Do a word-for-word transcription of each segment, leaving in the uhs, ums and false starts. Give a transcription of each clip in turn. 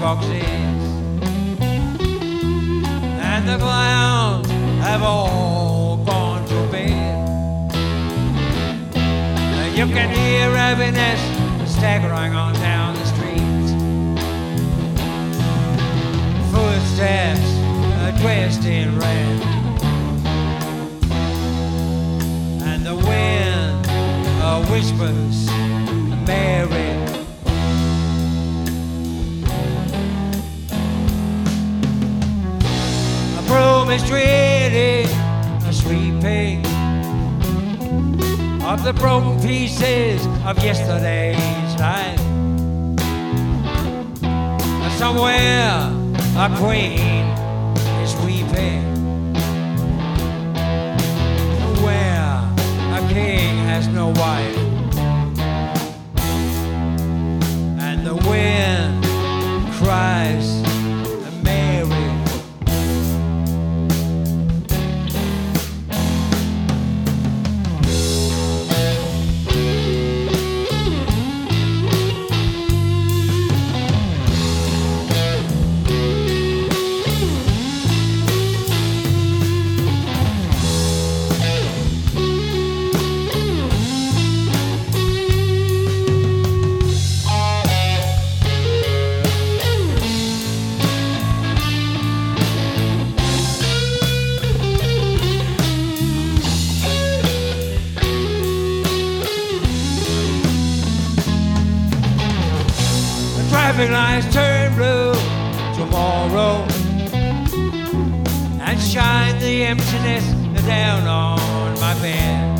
boxes, and the clowns have all gone to bed. You can hear happiness staggering on down the street. Footsteps are dressed in red, and the wind uh, whispers Mary. A broom is treated a sweeping of the broken pieces of yesterday's life. Somewhere a queen is weeping, where a king has no wife, and the wind cries Mary. Traffic lights turn blue tomorrow and shine the emptiness down on my bed.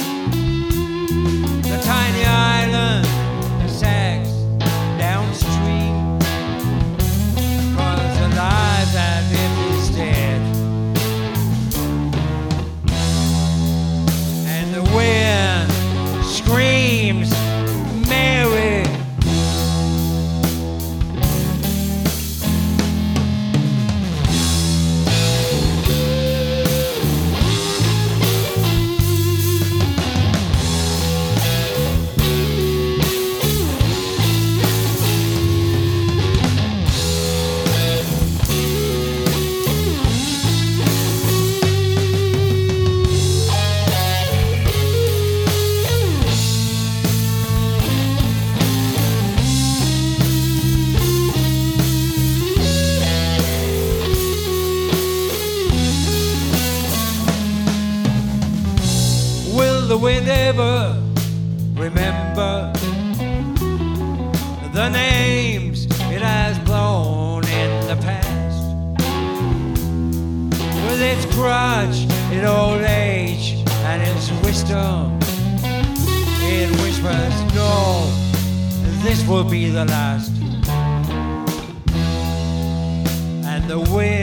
The tiny island sags downstream, cause the life that it is dead. And the wind screams Mary. The wind ever remember the names it has blown in the past? With its grudge in old age and its wisdom, it whispers, no, this will be the last. And the wind